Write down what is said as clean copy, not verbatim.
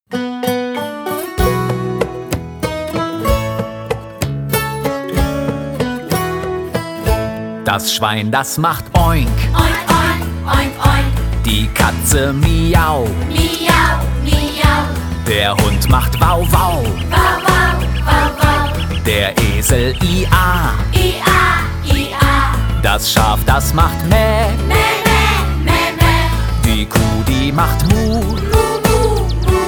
Das Schwein, das macht oink, Oink, oink, oink, oink. die Katze miau, Miau, miau. der Hund macht wow, wow, Wow, wow, wow, wow. der Esel ia, Ia, ia. das Schaf, das macht mäh, Meh, meh, meh, meh. die Kuh, die macht